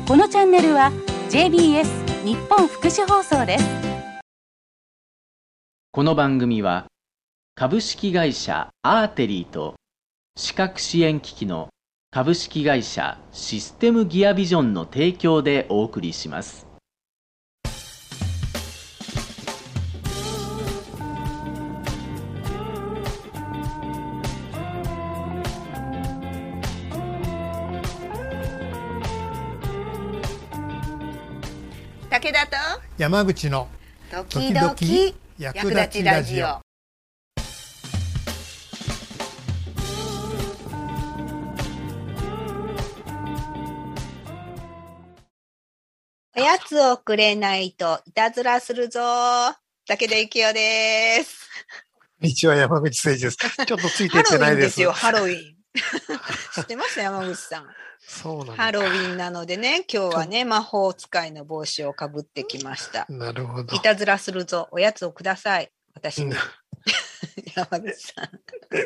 このチャンネルは JBS 日本福祉放送です。 この番組は株式会社アーテリーと視覚支援機器の株式会社システムギアビジョンの提供でお送りします。 武田と山口の時々役立ちラジオ。おやつをくれないといたずらするぞ。武田幸代です。 こんにちは、山口誠二です。ちょっとついていってないです。 ハロウィンですよ、ハロウィン。知ってました、山口さん。 そうなんだ。 ハロウィンなのでね、今日はね、魔法使いの帽子をかぶってきました。 なるほど。 いたずらするぞ、おやつをください。私に。山口さん。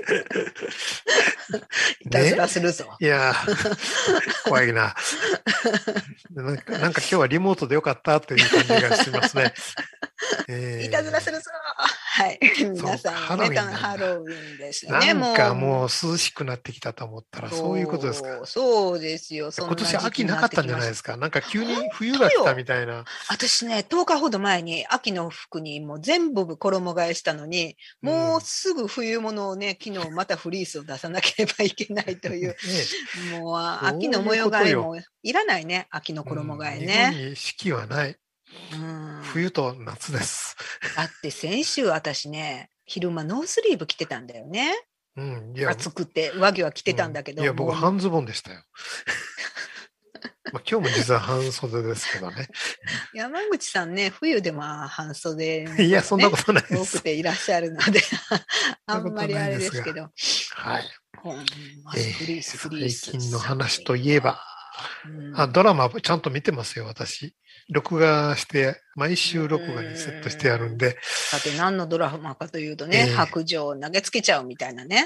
いたずらするぞ。 ね、いや怖いな。なんか今日はリモートでよかったという感じがしますね。 いたずらするぞ。はい。皆さん、ハロウィンですよね。 なんかもう涼しくなってきたと思ったらそういうことですか。 そうですよ。 今年秋なかったんじゃないですか。なんか急に冬が来たみたいな。 私ね、10日ほど前に秋の服にもう全部衣替えしたのに、もうすぐ冬物をね、昨日またフリースを出さなければいけないという。もう秋の模様替えもいらないね、秋の衣替えね。 日本に四季はない。冬と夏です。 だって先週私ね、昼間ノースリーブ着てたんだよね。暑くて上着は着てたんだけど。 いや、僕半ズボンでしたよ。まあ、今日も実は半袖ですけどね。 山口さんね、冬でも半袖、 ね、いや、そんなことないです。 多くていらっしゃるので、あんまりあれですけど。 はい。 フリース。 最近の話といえば、ドラマちゃんと見てますよ、私。録画して、毎週録画にセットしてやるんで。 さて、何のドラマかというとね、白状を投げつけちゃうみたいなね。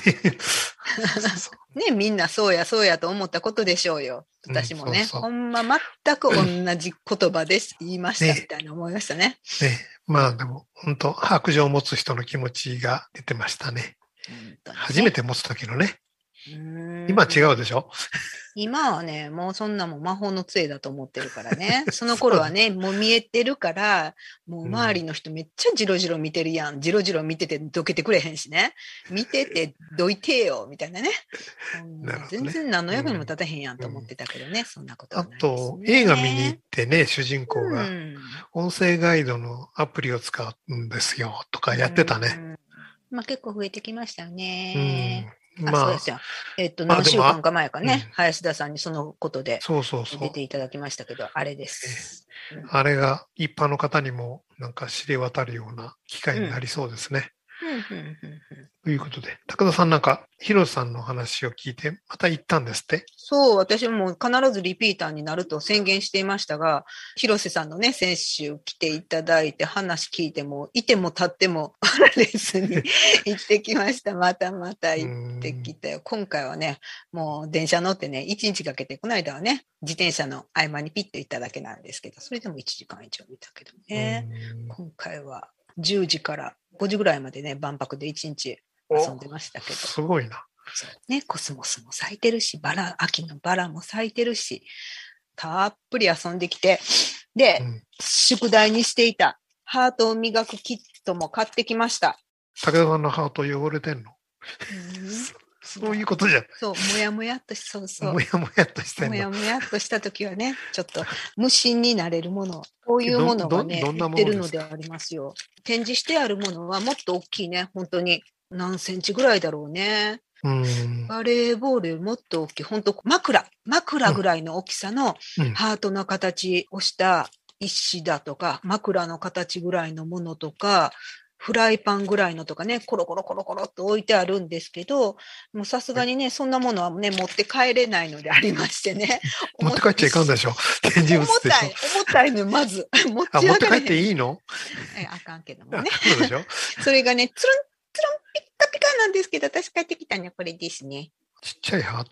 ね、みんなそうやと思ったことでしょうよ。私もね、ほんま全く同じ言葉で言いましたみたいな思いましたね。 まあでも、本当白状を持つ人の気持ちが出てましたね。初めて持つ時のね。今違うでしょ。 今はね、もうそんなもん魔法の杖だと思ってるからね。その頃はね、もう見えてるから、もう周りの人めっちゃジロジロ見てるやん。ジロジロ見ててどけてくれへんしね。見ててどいてよ、みたいなね。全然何の役にも立たへんやんと思ってたけどね、そんなことはないですね。 あと、映画見に行ってね、主人公が音声ガイドのアプリを使うんですよ、とかやってたね。 まあ結構増えてきましたよね。そうですよ。何週間か前かね、林田さんにそのことで出ていただきましたけど、あれです。 あれが一般の方にもなんか知れ渡るような機会になりそうですね。ということで、高田さんなんか、広瀬さんの話を聞いて、また行ったんですって？ そう、私も必ずリピーターになると宣言していましたが、広瀬さんのね、先週来ていただいて話聞いても、いても立ってもレースに行ってきました。また行ってきたよ。今回はね、もう電車乗ってね、1日かけて、この間はね、自転車の合間にピッと行っただけなんですけど、それでも1時間以上見たけどね、今回は10時から5時ぐらいまでね、万博で1日遊んでましたけど。 すごいな。 ね、コスモスも咲いてるし、秋のバラも咲いてるし、たっぷり遊んできて、で、宿題にしていたハートを磨くキットも買ってきました。 武田さんのハート汚れてんの？そういうことじゃない。 そう、もやもやっとし、そう。 もやもやっとしてんの。 もやもやっとしたときはね、ちょっと無心になれるもの、こういうものがね、売ってるのでありますよ。展示してあるものはもっと大きいね、本当に何センチぐらいだろうね。バレーボールよりもっと大きい、本当枕ぐらいの大きさのハートの形をした石だとか、枕の形ぐらいのものとか、フライパンぐらいのとかね、コロコロっと置いてあるんですけど、もうさすがにね、そんなものはね、持って帰れないのでありましてね。 持って帰っちゃいかんでしょ。展示物でしょ。 重たいの、まず。持って帰っていいの？ あかんけどもね。 そうでしょ。 それがね、つるんピッカピカなんですけど、私帰ってきたのはこれですね。 ちっちゃいハート。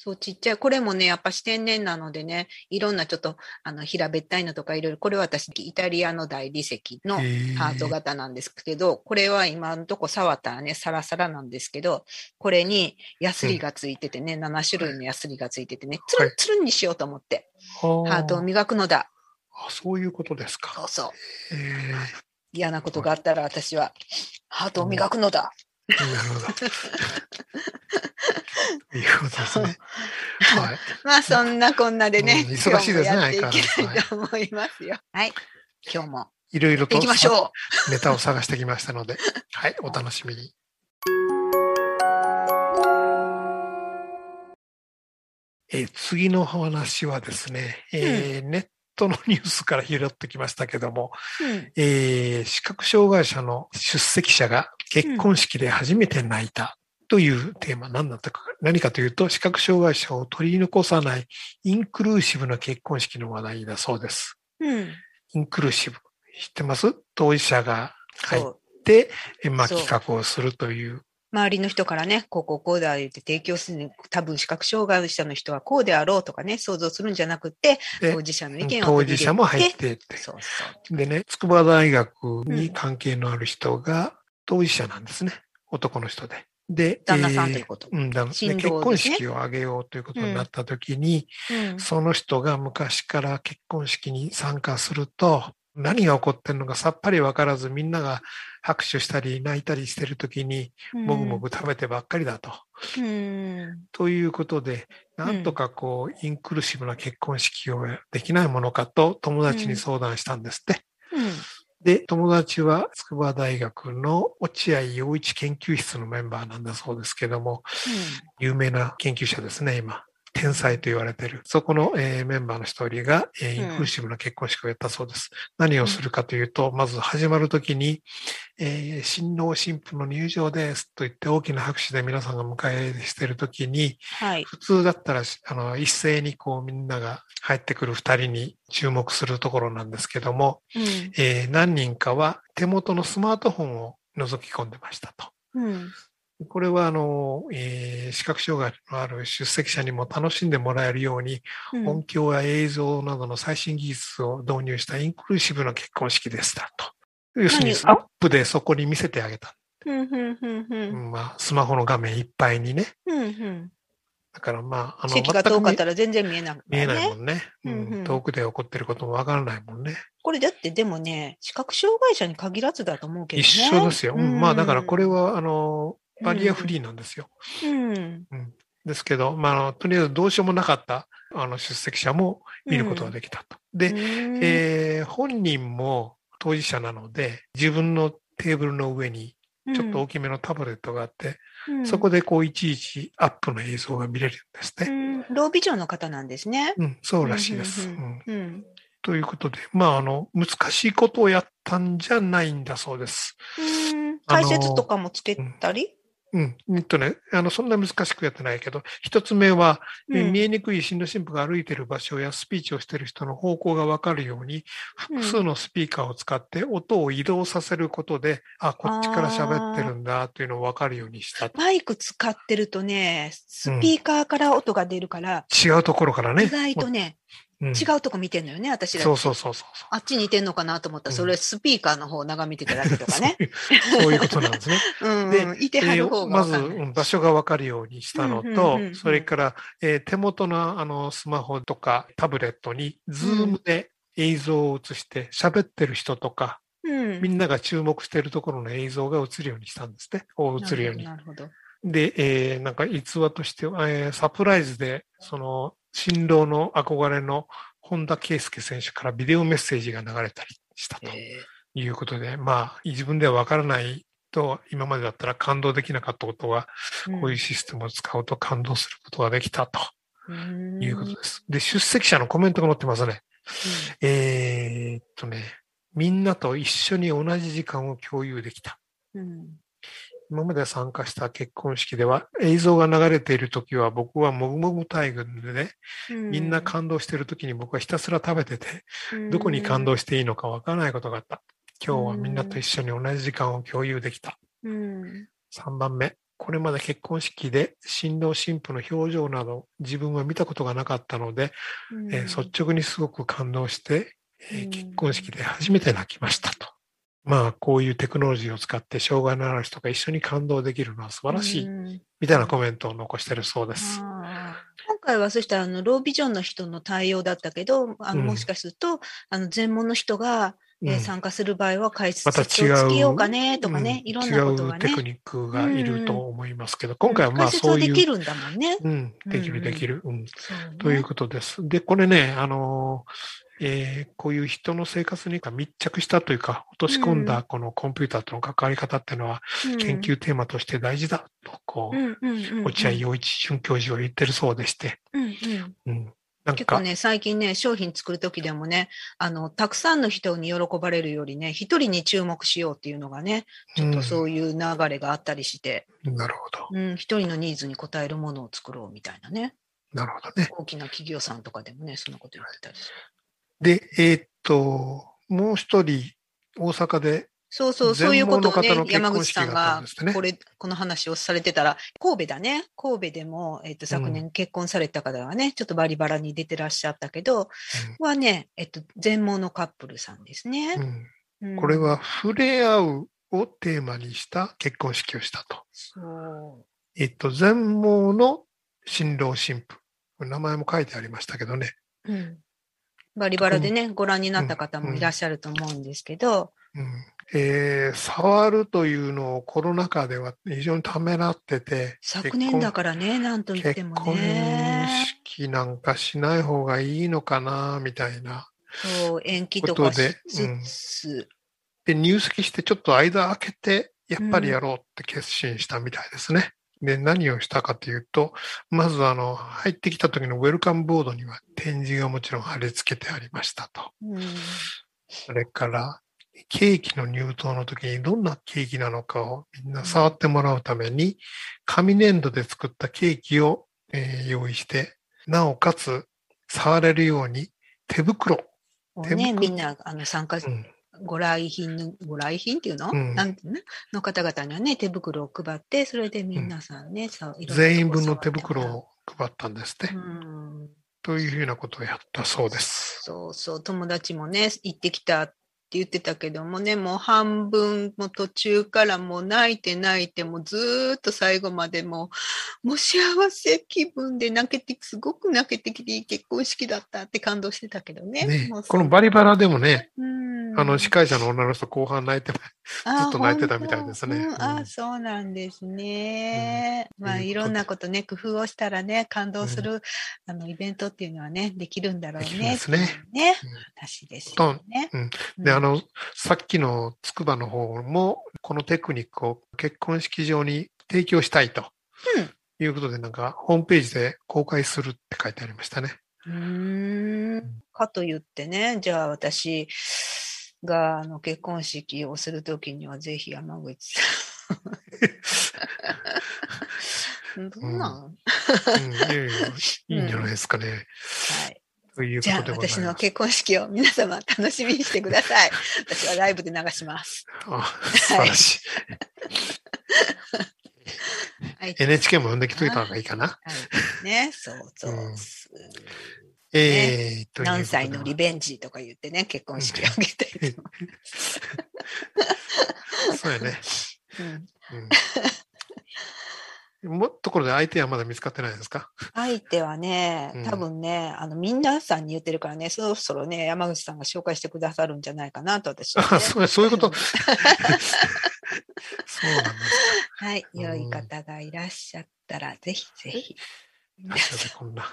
そう、ちっちゃい。これもね、やっぱし天然なのでね、いろんなちょっと、平べったいのとかいろいろ、これは私、イタリアの大理石のハート型なんですけど、これは今のとこ触ったらね、サラサラなんですけど、これにヤスリがついててね、7種類のヤスリがついててね、つるんつるんにしようと思って、ハートを磨くのだ。 そういうことですか。 そうそう。嫌なことがあったら私は、ハートを磨くのだ。 なるほど。いうことですね。はい。 まあそんなこんなでね、 忙しいですね、 やっていきたいと思いますよ。はい。今日もいろいろと行きましょう。ネタを探してきましたので、はい、お楽しみに。次の話はですね、ネットのニュースから拾ってきましたけども、視覚障害者の出席者が結婚式で初めて泣いたというテーマ、何かというと、視覚障害者を取り残さないインクルーシブな結婚式の話題だそうです。インクルーシブ、知ってます？当事者が入って、企画をするという。 周りの人からね、こうだ言って提供するのに、多分視覚障害者の人はこうであろうとかね、想像するんじゃなくて、当事者の意見を当事者も入ってって。でね、筑波大学に関係のある人が当事者なんですね。男の人で。で、 旦那さんということ。 結婚式を挙げようということになったときに、その人が昔から結婚式に参加すると、何が起こってるのかさっぱり分からず、みんなが拍手したり泣いたりしてるときに、もぐもぐ食べてばっかりだと。ということで、なんとかインクルーシブな結婚式をできないものかと友達に相談したんですって。で、友達は筑波大学の落合陽一研究室のメンバーなんだそうですけども、有名な研究者ですね、今。天才と言われている。そこの、メンバーの一人が、インクルーシブな結婚式をやったそうです。何をするかというと、まず始まるときに、新郎新婦の入場ですと言って大きな拍手で皆さんが迎えしているときに、普通だったら一斉にみんなが入ってくる二人に注目するところなんですけども、何人かは手元のスマートフォンを覗き込んでましたと。これは視覚障害のある出席者にも楽しんでもらえるように、音響や映像などの最新技術を導入したインクルーシブな結婚式でしたと。要するにアップでそこに見せてあげた。スマホの画面いっぱいにね。だから席が遠かったら全然見えない、 見えないもんね。遠くで起こってることもわからないもんね。 これだってでもね、視覚障害者に限らずだと思うけどね。 一緒ですよ。だからこれはバリアフリーなんですよ。ですけど、とりあえずどうしようもなかった出席者も見ることができたと。で、本人も当事者なので、自分のテーブルの上にちょっと大きめのタブレットがあって、そこでいちいちアップの映像が見れるんですね。 ロービジョンの方なんですね。 そうらしいです。ということで、難しいことをやったんじゃないんだそうです。 解説とかもつけたり？ そんな難しくやってないけど、一つ目は、見えにくい新郎新婦が歩いている場所やスピーチをしている人の方向がわかるように、複数のスピーカーを使って音を移動させることで、こっちから喋ってるんだというのをわかるようにしたと。 マイク使ってるとね、スピーカーから音が出るから、 違うところからね。 意外とね、違うとこ見てんのよね、私ら。 そう。 あっち似てんのかなと思ったら、それスピーカーの方を眺めてただけとかね。 そういうことなんですね。 いてはる方がまず場所がわかるようにしたのと、それから、手元のスマホとかタブレットに、ズームで映像を映して喋ってる人とか、みんなが注目しているところの映像が映るようにしたんですね。映るように。 なるほど。 で、逸話としては、サプライズで、新郎の憧れの本田圭佑選手からビデオメッセージが流れたりしたということで、自分ではわからないと、今までだったら感動できなかったことが、こういうシステムを使うと感動することができたということです。で、出席者のコメントが載ってますね。みんなと一緒に同じ時間を共有できた。今まで参加した結婚式では映像が流れているときは僕はもぐもぐ大群でね、みんな感動しているときに僕はひたすら食べてて、どこに感動していいのかわからないことがあった。今日はみんなと一緒に同じ時間を共有できた。3番目、 これまで結婚式で新郎新婦の表情など自分は見たことがなかったので、率直にすごく感動して、結婚式で初めて泣きましたと。まあこういうテクノロジーを使って障害のある人が一緒に感動できるのは素晴らしいみたいなコメントを残しているそうです。 今回はそしたらロービジョンの人の対応だったけど、もしかすると全盲の人が参加する場合は解説をつけようかねとかね、いろんなことがね。 違うテクニックがいると思いますけど、今回はまあそういう。 解説はできるんだもんね。 できる。ということです。で、これね、こういう人の生活に密着したというか、落とし込んだこのコンピューターとの関わり方っていうのは、研究テーマとして大事だと、落合陽一准教授は言ってるそうでして。 結構ね、最近ね、商品作るときでもね、たくさんの人に喜ばれるよりね、一人に注目しようっていうのがね、ちょっとそういう流れがあったりして、 なるほど。 一人のニーズに応えるものを作ろうみたいなね。 なるほどね。 大きな企業さんとかでもね、そんなこと言ってたりする。 で、もう一人、大阪で、 そういうことをね、山口さんがこの話をされてたら、神戸だね。神戸でも、昨年結婚された方はね、ちょっとバリバラに出てらっしゃったけど、はね、全盲のカップルさんですね。 これは触れ合うをテーマにした結婚式をしたと。全盲の新郎新婦。名前も書いてありましたけどね。 バリバラでね、ご覧になった方もいらっしゃると思うんですけど、 触るというのをコロナ禍では非常にためらってて、 昨年だからね、なんと言っても結ね。 婚式なんかしない方がいいのかな、みたいな。 延期とかしつつ。 で、入籍してちょっと間空けて、やっぱりやろうって決心したみたいですね。で、何をしたかというと、まず入ってきた時のウェルカムボードには展示がもちろん貼り付けてありましたと。それから、ケーキの入刀の時にどんなケーキなのかをみんな触ってもらうために、紙粘土で作ったケーキを、用意して、なおかつ触れるように手袋をね、みんな参加、ご来賓っていうの、なんていうのの方々にはね、手袋を配って、それで皆さんね、 全員分の手袋を配ったんですね。というふうなことをやったそうです。 そう、友達もね、行ってきたって言ってたけどもね、もう半分も途中からもう泣いてもうずーっと最後までもう幸せ気分ですごく泣けてきていい結婚式だったって感動してたけどね。 このバリバラでもね、司会者の女の人後半ずっと泣いてたみたいですね。 そうなんですね。まあいろんなことね、工夫をしたらね、感動する、イベントっていうのはね、できるんだろうね。 ですね。 話ですよね。 で、さっきのつくばの方も、このテクニックを結婚式場に提供したいということで、なんかホームページで公開するって書いてありましたね。 かと言ってね、じゃあ私が結婚式をするときにはぜひ山口さん。どうなん？ いいんじゃないですかね。 はい。 ということでございます。 じゃあ私の結婚式を皆様楽しみにしてください。私はライブで流します。 素晴らしい。NHK も呼んできといた方がいいかな。 ね、そう。何歳のリベンジとか言ってね、結婚式を挙げたいと思います。 そうやね。もっところで相手はまだ見つかってないですか？ 相手はね、多分ね、皆さんに言ってるからね、そろそろね、山口さんが紹介してくださるんじゃないかなと私は、ね。 そういうこと。そうなんですか。はい、良い方がいらっしゃったら、ぜひ。 こんな。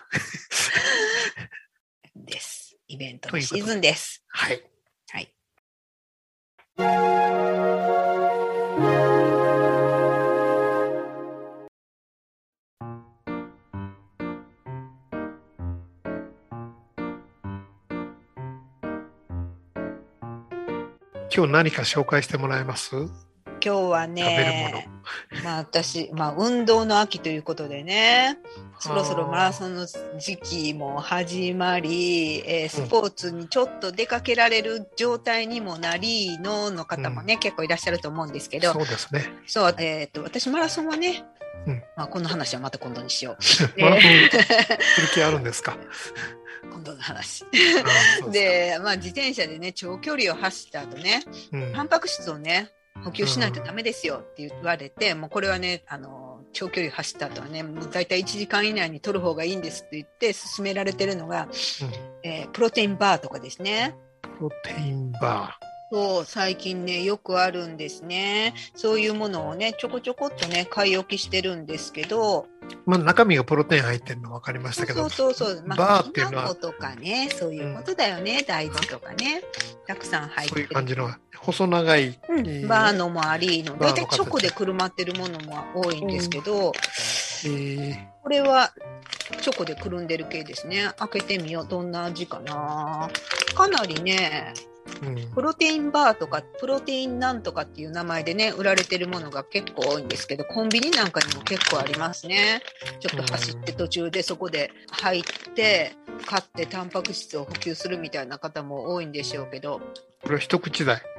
です。イベントのシーズンです。 はい。今日何か紹介してもらえます？ 今日はね、私、運動の秋ということでね、そろそろマラソンの時期も始まり、スポーツにちょっと出かけられる状態にもなりの方もね、結構いらっしゃると思うんですけど、 そうですね。 そう、私マラソンはね、 まあ、この話はまた今度にしよう。 マラソンする気あるんですか？ 今度の話。で、まあ、自転車でね、長距離を走った後ね、タンパク質をね、補給しないとダメですよって言われて、もうこれはね、長距離走った後はね、もうだいたい1時間以内に取る方がいいんですって言って勧められてるのが、プロテインバーとかですね。 プロテインバー。 そう、最近ね、よくあるんですね。そういうものをね、ちょこちょこっとね、買い置きしてるんですけど、 まあ、中身がプロテイン入ってるの分かりましたけど、 そう、まあ、 バーっていうのはとかね、そういうことだよね、大豆とかね、たくさん入ってる。 そういう感じの細長い、 バーのもありの、だいたいチョコでくるまってるものも多いんですけど、これはチョコでくるんでる系ですね。開けてみよう。どんな味かな。かなりね、プロテインバーとかプロテインなんとかっていう名前でね売られてるものが結構多いんですけど、コンビニなんかにも結構ありますね。ちょっと走って途中でそこで入って買ってタンパク質を補給するみたいな方も多いんでしょうけど、 これは一口大。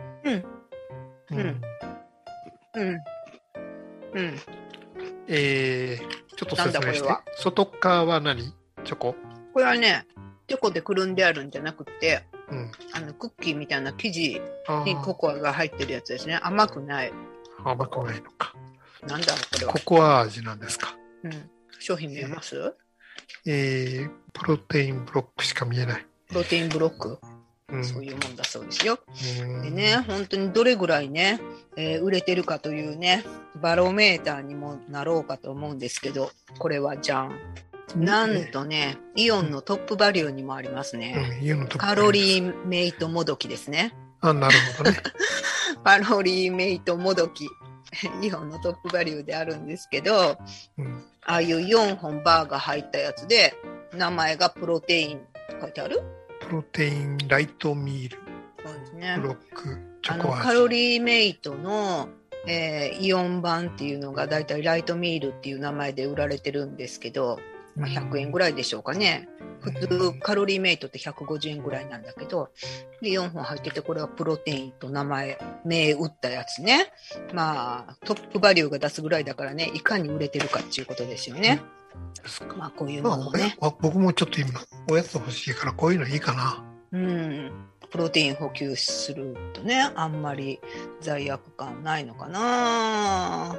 ちょっと説明して。外側は何？チョコ？これはね、チョコでくるんであるんじゃなくて、クッキーみたいな生地にココアが入ってるやつですね。甘くない。 甘くないのか。 なんだろうこれは。 ココア味なんですか。 商品見えます？ プロテインブロックしか見えない。 プロテインブロック。そういうもんだそうですよ。でね、本当にどれぐらいね、売れてるかというね、バロメーターにもなろうかと思うんですけど、これはじゃん。なんとね、イオンのトップバリューにもありますね。カロリーメイトもどきですね。 なるほどね。 カロリーメイトもどき。イオンのトップバリューであるんですけど、ああいう4本バーが入ったやつで、名前がプロテインって書いてある？ プロテインライトミール。 そうですね。 ブロック、チョコ味。 カロリーメイトの、イオン版っていうのがだいたいライトミールっていう名前で売られてるんですけど、100円ぐらいでしょうかね。普通カロリーメイトって150円ぐらいなんだけど、で4本入ってて、これはプロテインと銘打ったやつね。まあトップバリューが出すぐらいだからね、いかに売れてるかっていうことですよね。まあこういうものね。 僕もちょっと今おやつ欲しいからこういうのいいかな。 プロテイン補給するとね、あんまり罪悪感ないのかな。わ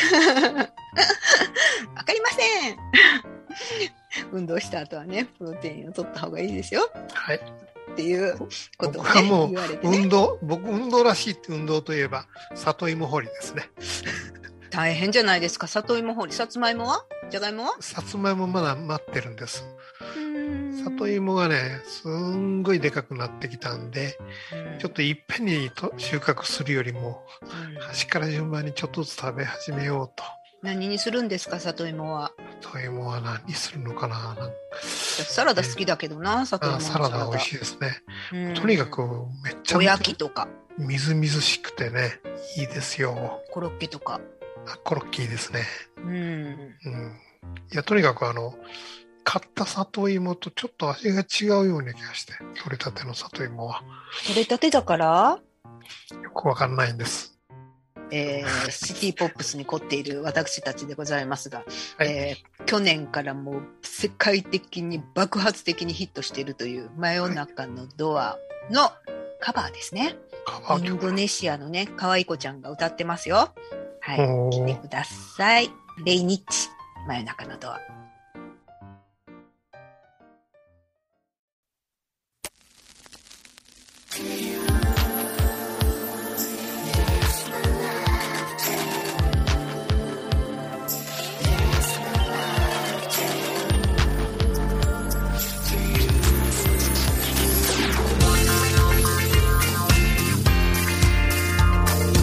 かりません。運動した後はね、プロテインを取った方がいいですよ。 はい。 っていうことを、ね、 僕はもう言われてね。 運動らしいって運動といえば里芋掘りですね。 大変じゃないですか、里芋掘り。さつまいもは？じゃがいもは？ さつまいもまだ待ってるんです。里芋がね、すんごいでかくなってきたんで、ちょっといっぺんに収穫するよりも、端から順番にちょっとずつ食べ始めようと。 何にするんですか、里芋は。 里芋は何にするのかな。 サラダ好きだけどな、里芋のサラダ美味しいですね。とにかくめっちゃおやきとかみずみずしくてね、いいですよ。 コロッケとか。 コロッケいいですね。いや、とにかく買った里芋とちょっと味が違うような気がして、取れたての里芋は。 取れたてだからよくわかんないんです。 シティポップスに凝っている私たちでございますが、 はい、 去年からもう世界的に爆発的にヒットしているという真夜中のドアのカバーですね。インドネシアのね、可愛い子ちゃんが歌ってますよ。はい、聞いてください。レイニッチ、真夜中のドア。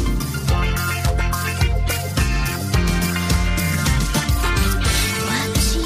私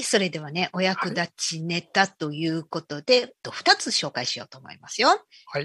それではね、お役立ちネタということで、2つ紹介しようと思いますよ。 はい。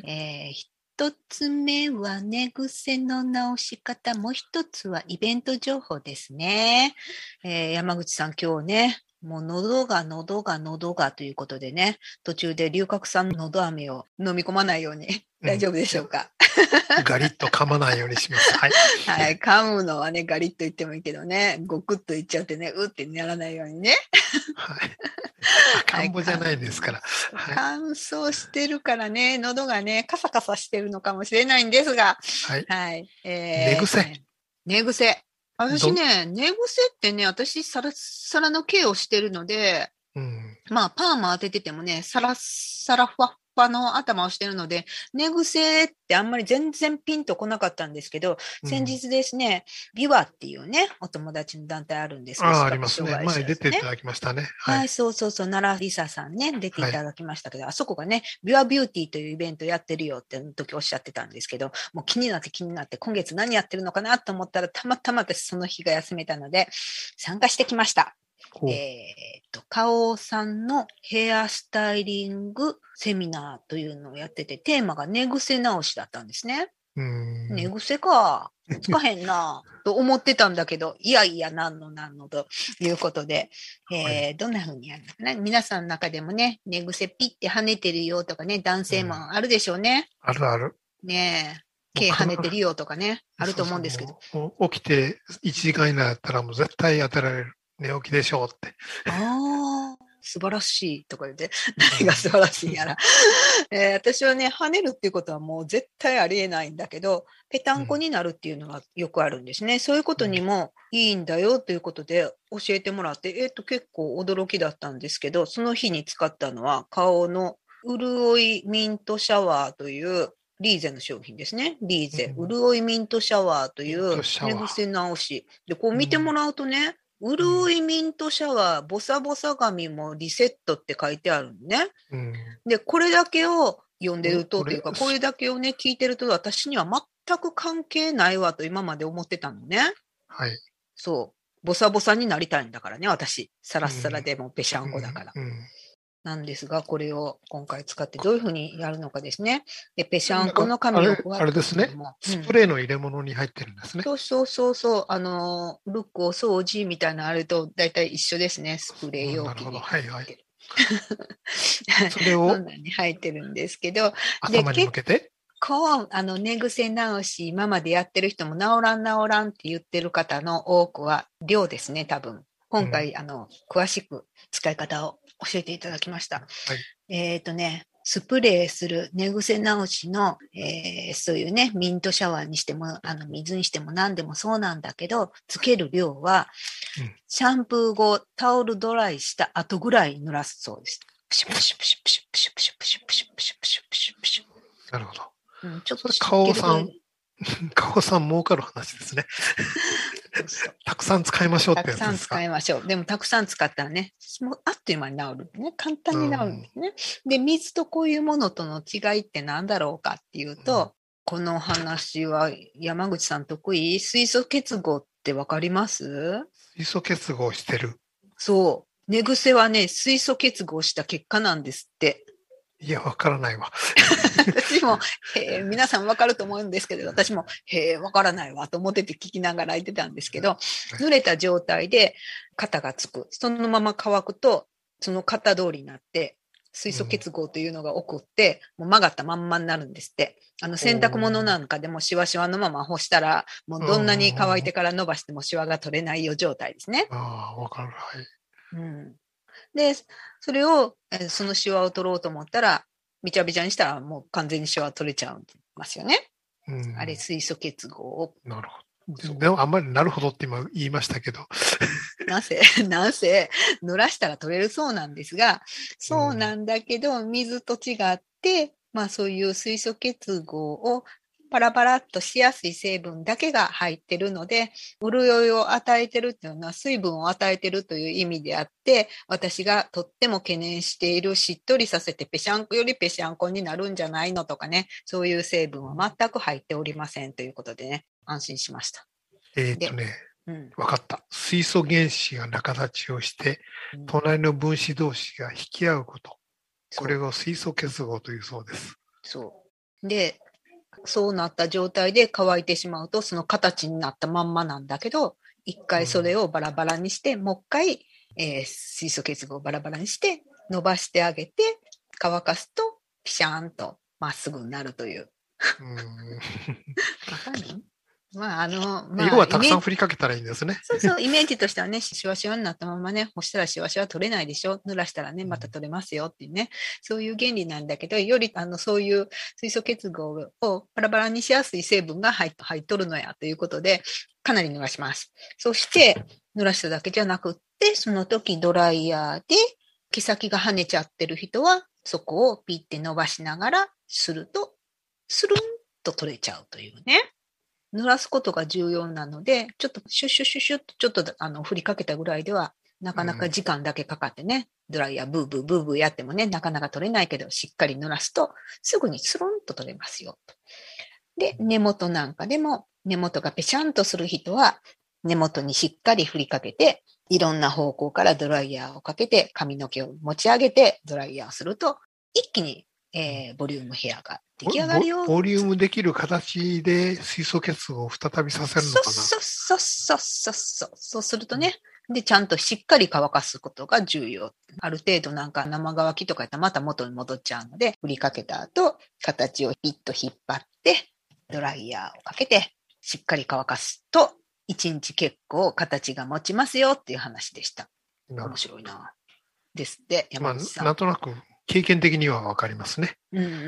1つ目は寝癖の直し方、もう1つはイベント情報ですね。山口さん今日ね、もう喉がということでね、途中で龍角散の喉飴を飲み込まないように大丈夫でしょうか。 ガリッと噛まないようにします。はい。 はい。噛むのはね、ガリッと言ってもいいけどね、ゴクッと言っちゃってね、うってならないようにね。 はい。赤ん坊じゃないですから。 はい、乾燥してるからね、喉がね、カサカサしてるのかもしれないんですが。 はい。 はい。 寝癖。 寝癖。私ね、寝癖ってね、私サラサラの毛をしてるので、まあ、パーマ当てててもね、サラサラふわっふわの頭をしてるので、寝癖ってあんまり全然ピンとこなかったんですけど、先日ですね、ビワっていうね、お友達の団体あるんですけど、 ありますね。前出ていただきましたね。 はい、そうそうそう、奈良りささんね、出ていただきましたけど、あそこがね、ビワビューティーというイベントやってるよって時おっしゃってたんですけど、もう気になって、今月何やってるのかなと思ったら、たまたま私その日が休めたので、参加してきました。花王さんのヘアスタイリングセミナーというのをやってて、テーマが寝癖直しだったんですね。寝癖か。つかへんなと思ってたんだけど、いやいや、なんのということで、どんな風にやるのかな。皆さんの中でもね、寝癖ピッて跳ねてるよとかね、男性もあるでしょうね。 あるある。 ねえ、毛跳ねてるよとかね、あると思うんですけど。 起きて1時間以内だったらもう絶対当てられる。寝起きでしょうって。 ああ、素晴らしいとか言って、何が素晴らしいんやら。私はね、跳ねるっていうことはもう絶対ありえないんだけど、ぺたんこになるっていうのがよくあるんですね。そういうことにもいいんだよということで教えてもらって、結構驚きだったんですけど、その日に使ったのは顔の潤いミントシャワーというリーゼの商品ですね。リーゼ。潤いミントシャワーという寝癖直し。で、こう見てもらうとね、潤いミントシャワー、ボサボサ髪もリセットって書いてあるのね。で、これだけを読んでると、というか、これだけをね、聞いてると、私には全く関係ないわと今まで思ってたのね。 はい。 そう。ボサボサになりたいんだからね、私。サラッサラでもぺしゃんこだから。なんですが、これを今回使ってどういうふうにやるのかですね。で、ぺしゃんこの紙をあれですね。スプレーの入れ物に入ってるんですね。 そう。ルックお掃除みたいなあれと大体一緒ですね。スプレー容器に入ってる。それをそんなに入ってるんですけど。 頭に向けて寝癖直し、今までやってる人も治らんって言ってる方の多くは量ですね、多分。今回、詳しく使い方を教えていただきました。スプレーする寝癖直しの、そういうね、ミントシャワーにしても、水にしても何でもそうなんだけど、つける量は、シャンプー後、タオルドライした後ぐらい濡らすそうです。プシュプシュプシュプシュプシュプシュプシュプシュプシュプシュプシュプシュ。 なるほど。 ちょっと花王さん儲かる話ですね。たくさん使いましょうってやつですか。 たくさん使いましょう。でもたくさん使ったらね、もうあっという間に治るね。簡単に治るんですね。で、水とこういうものとの違いって何だろうかっていうと、この話は山口さん得意？水素結合ってわかります？ 水素結合してる。 そう。寝癖はね、水素結合した結果なんですって。 いや、わからないわ。 私も、皆さんわかると思うんですけど、私も、わからないわと思ってて聞きながら言ってたんですけど、濡れた状態で型がつく。そのまま乾くと、その型通りになって、水素結合というのが起こって、もう曲がったまんまになるんですって。洗濯物なんかでもシワシワのまま干したら、もうどんなに乾いてから伸ばしてもシワが取れないよ状態ですね。 ああ、わかる。はい。 で、それを、そのシワを取ろうと思ったら、びちゃびちゃにしたらもう完全にシワ取れちゃいますよね。あれ、水素結合を。 なるほど。でもあんまりなるほどって今言いましたけど。 なんせ、濡らしたら取れるそうなんですが、そうなんだけど、水と違って、まあそういう水素結合をパラパラっとしやすい成分だけが入ってるので、潤いを与えてるっていうのは水分を与えてるという意味であって、私がとっても懸念しているしっとりさせてぺしゃんこよりぺしゃんこになるんじゃないのとかね、そういう成分は全く入っておりませんということでね、安心しました。 分かった。水素原子が仲立ちをして、隣の分子同士が引き合うこと。これを水素結合というそうです。 そう。で、そうなった状態で乾いてしまうと、その形になったまんまなんだけど、一回それをバラバラにして、もう一回、水素結合をバラバラにして、伸ばしてあげて、乾かすと、ピシャーンとまっすぐになるという。わかんない？ 要はたくさん振りかけたらいいんですね。 そうそう、イメージとしてはね、シワシワになったままね、干したらシワシワ取れないでしょ。濡らしたらね、また取れますよっていうね、そういう原理なんだけど、よりそういう水素結合をバラバラにしやすい成分が入っとるのやということで、かなり濡らします。そして、濡らしただけじゃなくって、その時ドライヤーで毛先が跳ねちゃってる人は、そこをピッて伸ばしながらすると、スルンと取れちゃうというね。濡らすことが重要なので、ちょっとシュッシュッシュッシュッとちょっと振りかけたぐらいでは、なかなか時間だけかかってね、ドライヤーブーブーブーブーやってもね、なかなか取れないけど、しっかり濡らすと、すぐにスルンと取れますよ。で、根元なんかでも、根元がペシャンとする人は、根元にしっかり振りかけて、いろんな方向からドライヤーをかけて、髪の毛を持ち上げて、ドライヤーをすると、一気にボリュームヘアが出来上がるよ。 ボリュームできる形で水素結合を再びさせるのかな。 そうするとね、で、ちゃんとしっかり乾かすことが重要。ある程度なんか生乾きとかやったらまた元に戻っちゃうので、振りかけた後、形をピッと引っ張って、ドライヤーをかけて、しっかり乾かすと、1日結構形が持ちますよっていう話でした。面白いな。ですって、山口さん。 なんとなく経験的にはわかりますね。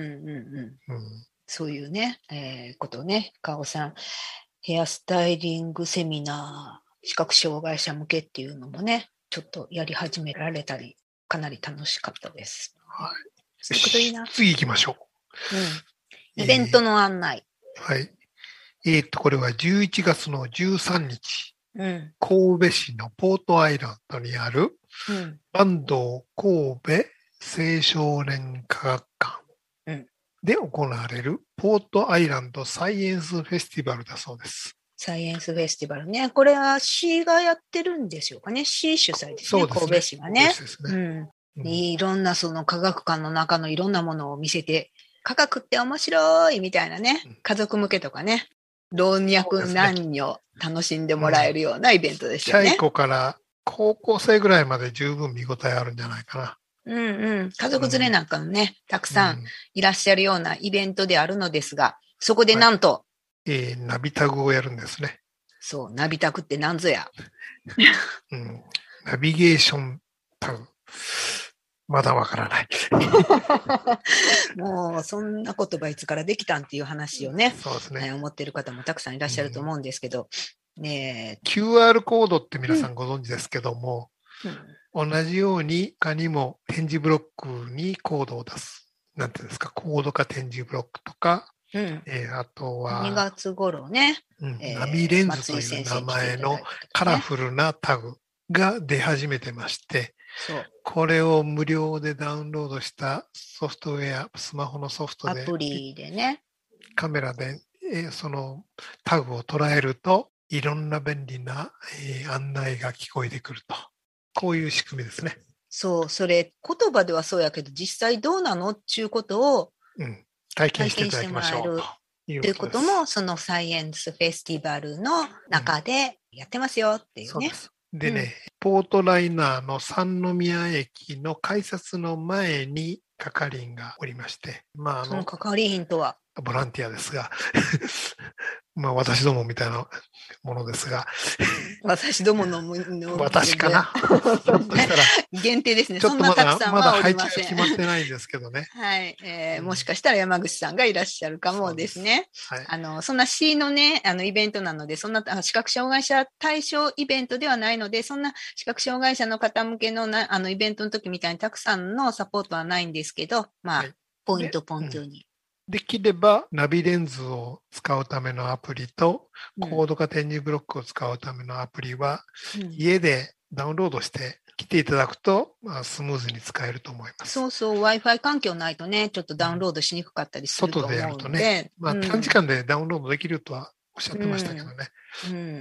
そういうね、ことをね、かおさん、ヘアスタイリングセミナー、視覚障害者向けっていうのもね、ちょっとやり始められたり、かなり楽しかったです。 はい。 そういうこといいな。 次行きましょう。イベントの案内。 はい。これは11月の13日、神戸市のポートアイランドにある、坂東神戸青少年科学館で行われるポートアイランドサイエンスフェスティバルだそうです。 サイエンスフェスティバルね。これは市がやってるんでしょうかね。市主催ですね。そうですね。神戸市がね。いろんなその科学館の中のいろんなものを見せて、科学って面白いみたいなね。家族向けとかね。老若男女楽しんでもらえるようなイベントですよね。 小子から高校生ぐらいまで十分見応えあるんじゃないかな。 家族連れなんかもね、たくさんいらっしゃるようなイベントであるのですが、そこでなんと、 ナビタグをやるんですね。 そう、ナビタグって何ぞや。 ナビゲーションタグ。まだわからない。 もう、そんな言葉いつからできたんっていう話をね、 そうですね。 思ってる方もたくさんいらっしゃると思うんですけど、 QR コードって皆さんご存知ですけども、同じように他にも点字ブロックにコードを出す。なんていうんですか、コード化点字ブロックとか、あとは、 2月頃ね、 ナビレンズという名前のカラフルなタグが出始めてまして、これを無料でダウンロードしたソフトウェア、スマホのソフトで、 アプリでね、 カメラでそのタグを捉えると、いろんな便利な案内が聞こえてくると。こういう仕組みですね。 そう、それ言葉ではそうやけど、実際どうなのっていうことを体験していただきましょうということも、そのサイエンスフェスティバルの中でやってますよっていうね。 そうです。でね、ポートライナーの三宮駅の改札の前に係員がおりまして、 その係員とはボランティアですが、私どもみたいなものですが、 私どもの私かな。ひょっとしたら限定ですね。 ちょっとまだ配置が決まってないんですけどね。 はい、もしかしたら山口さんがいらっしゃるかもですね。そんな市のね、イベントなので、そんな視覚障害者対象イベントではないので、そんな視覚障害者の方向けのイベントの時みたいにたくさんのサポートはないんですけど、ポイントに。 できればナビレンズを使うためのアプリと、コード化点字ブロックを使うためのアプリは、家でダウンロードして来ていただくと、スムーズに使えると思います。 そうそう、Wi-Fi 環境ないとね、ちょっとダウンロードしにくかったりすると思うので。 外でやるとね、短時間でダウンロードできるとはおっしゃってましたけどね。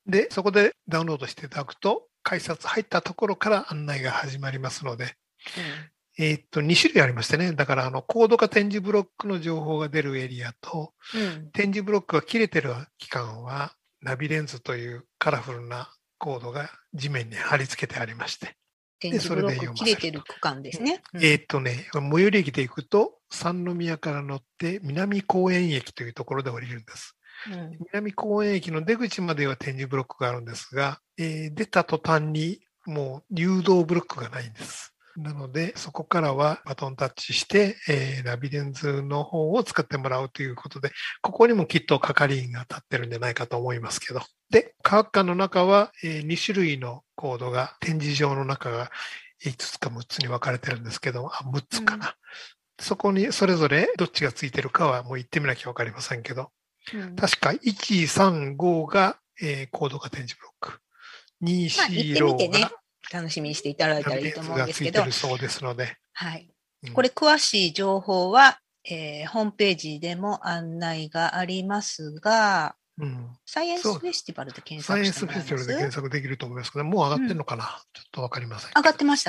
で、そこでダウンロードしていただくと、改札入ったところから案内が始まりますので、2種類ありましてね、だからコード化点字ブロックの情報が出るエリアと、点字ブロックが切れてる期間は、ナビレンズというカラフルなコードが地面に貼り付けてありまして、 点字ブロック切れてる区間ですね。 最寄り駅で行くと、三宮から乗って南公園駅というところで降りるんです。南公園駅の出口までは点字ブロックがあるんですが、出た途端にもう誘導ブロックがないんです。なので、そこからはバトンタッチして、ナビレンズの方を使ってもらうということで、ここにもきっと係員が立ってるんじゃないかと思いますけど。で、科学館の中は、2種類のコードが、展示場の中が5つか6つに分かれてるんですけど、6つかな。そこにそれぞれどっちがついてるかはもう言ってみなきゃ分かりませんけど、確か1、3、5が、コード化点字ブロック。2、4、6が、 楽しみにしていただいたらいいと思うんですけど。 そうですので。 はい。これ詳しい情報は、ホームページでも案内がありますが、サイエンスフェスティバルで検索してもらえます？ サイエンスフェスティバルで検索できると思いますけど、もう上がってるのかな、ちょっとわかりません。 上がってました。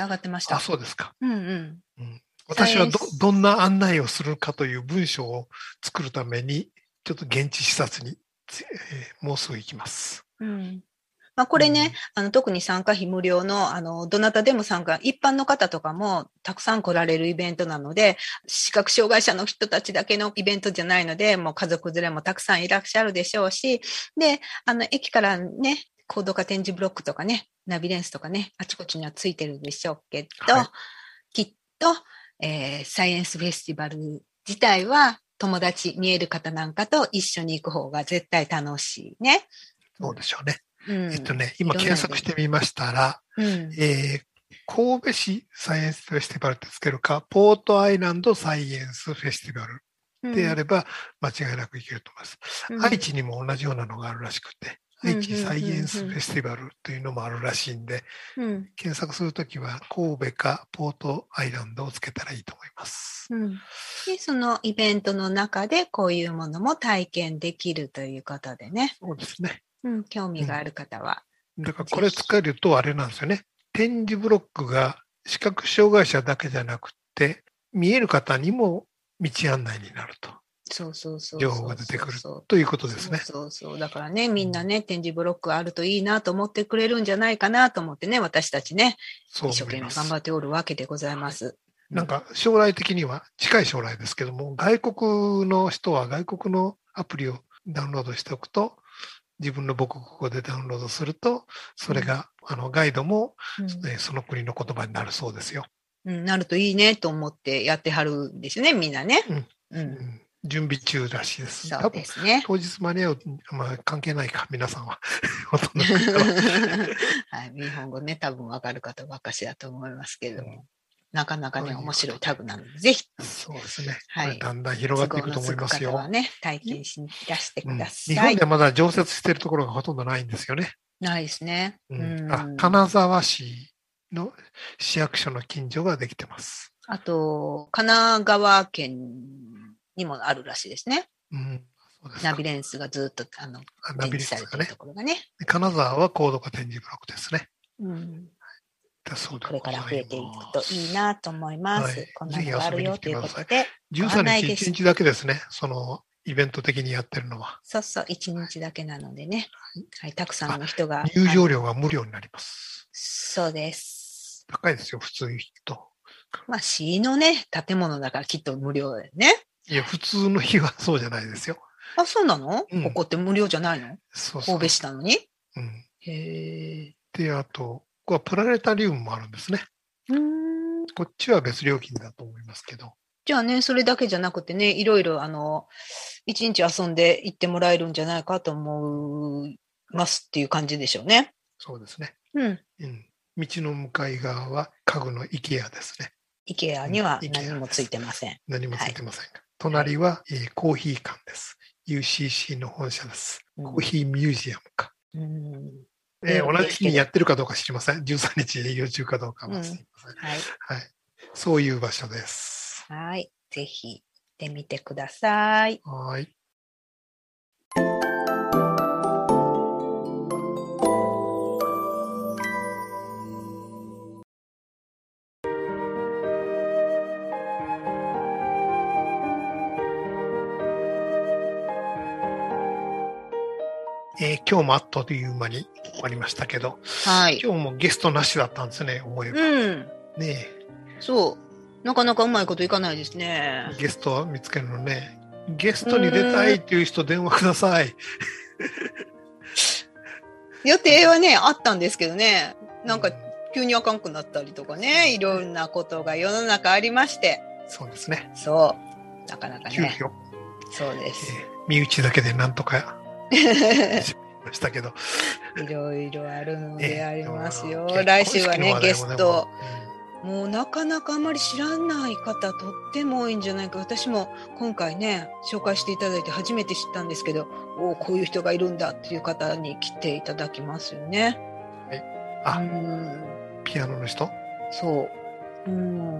あ、そうですか。私はどんな案内をするかという文章を作るために、ちょっと現地視察に、もうすぐ行きます。 これね、特に参加費無料の、どなたでも参加、一般の方とかもたくさん来られるイベントなので、視覚障害者の人たちだけのイベントじゃないので、もう家族連れもたくさんいらっしゃるでしょうし、で、駅からね、コード化点字ブロックとかね、ナビレンスとかね、あちこちにはついてるでしょうけど、きっと、サイエンスフェスティバル自体は友達、見える方なんかと一緒に行く方が絶対楽しいね。 そうでしょうね。今検索してみましたら、神戸市サイエンスフェスティバルってつけるか、ポートアイランドサイエンスフェスティバルであれば間違いなくいけると思います。愛知にも同じようなのがあるらしくて、愛知サイエンスフェスティバルというのもあるらしいんで、検索するときは神戸かポートアイランドをつけたらいいと思います。 で、そのイベントの中でこういうものも体験できるということでね。 そうですね。 興味がある方は。 だからこれ使えるとあれなんですよね。点字ブロックが視覚障害者だけじゃなくて、見える方にも道案内になると。情報が出てくるということですね。 だからね、みんなね、点字ブロックあるといいなと思ってくれるんじゃないかなと思ってね、私たちね、一生懸命頑張っておるわけでございます。 なんか将来的には、近い将来ですけども、外国の人は外国のアプリをダウンロードしておくと、自分の母国語でダウンロードすると、それが、ガイドも、その国の言葉になるそうですよ。 なるといいねと思ってやってはるんですね、みんなね。 準備中らしいです。 そうですね。 当日間に合う、関係ないか、皆さんは。 はい、日本語ね、多分わかる方ばっかしだと思いますけども。なかなかね、面白いタグなので、ぜひ。 そうですね。はい。だんだん広がっていくと思いますよ。 方はね、体験しにいらしてください。 日本ではまだ常設しているところがほとんどないんですよね。 ないですね。 金沢市の市役所の近所ができてます。 あと、神奈川県にもあるらしいですね。ナビレンスがずっと、展示されてるところがね。 金沢はコード化点字ブロックですね。 これから増えていくといいなと思います。こんなのがあるよということで。 13日1日だけですね。そのイベント的にやってるのは。 そうそう、1日だけなのでね。はい、たくさんの人が。 入場料が無料になります。 そうです。 高いですよ、普通に行くと。 市のね、建物だからきっと無料だよね。 いや、普通の日はそうじゃないですよ。 あ、そうなの？ここって無料じゃないの？ そう。 神戸市なのに？ へえ。で、あと、ここはプラネタリウムもあるんですね。こっちは別料金だと思いますけど。 じゃあね、それだけじゃなくてね、いろいろ一日遊んで行ってもらえるんじゃないかと思いますっていう感じでしょうね。 そうですね。道の向かい側は家具の IKEA ですね。 IKEA には何もついてません。 何もついてませんが。隣は、コーヒー館です。UCC の本社です。コーヒーミュージアムか。同じ日にやってるかどうか知りません。13日営業中かどうかはすみません。はい。そういう場所です。 はい。ぜひ行ってみてください。 はい。 今日もあっという間に終わりましたけど、 はい。 今日もゲストなしだったんですね、思えば。ねそう。なかなかうまいこといかないですね。 ゲストを見つけるのね。ゲストに出たいっていう人電話ください。 予定はね、あったんですけどね。なんか急にあかんくなったりとかね。いろんなことが世の中ありまして。 そうですね。 そう。なかなかね。 急遽。 そうです。 身内だけでなんとかましたけど。 いろいろあるのでありますよ。来週はね、ゲスト。もうなかなかあまり知らない方とっても多いんじゃないか。私も今回ね、紹介していただいて初めて知ったんですけど、こういう人がいるんだっていう方に来ていただきますよね。 はい。ピアノの人？ そう。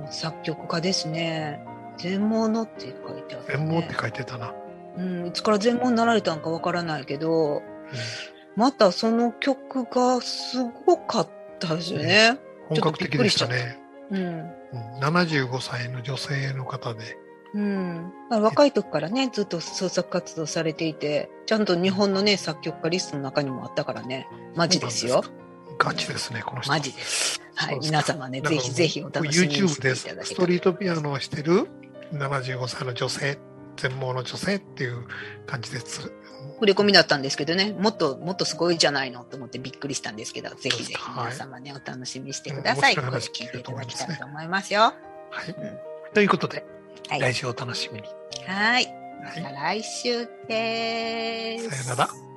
作曲家ですね。全盲って書いてある、ね。 全盲って書いてたな。 いつから全盲になられたんかわからないけど、またその曲がすごかったですよね。 本格的でしたね。75歳の女性の方で。 若い時からね、ずっと創作活動されていて、ちゃんと日本のね、作曲家リストの中にもあったからね、マジですよ。 ガチですね、この人。 マジです。はい、皆様ね、ぜひぜひお楽しみにしていただけたら。 YouTube でストリートピアノをしてる75歳の女性、全盲の女性っていう感じです。 触れ込みだったんですけどね、もっとすごいじゃないのと思ってびっくりしたんですけど、ぜひぜひ皆様ね、お楽しみにしてください。これ聞いていただきたいと思いますよ。 はい。ということで、来週お楽しみに。 はい。また来週です。 さよなら。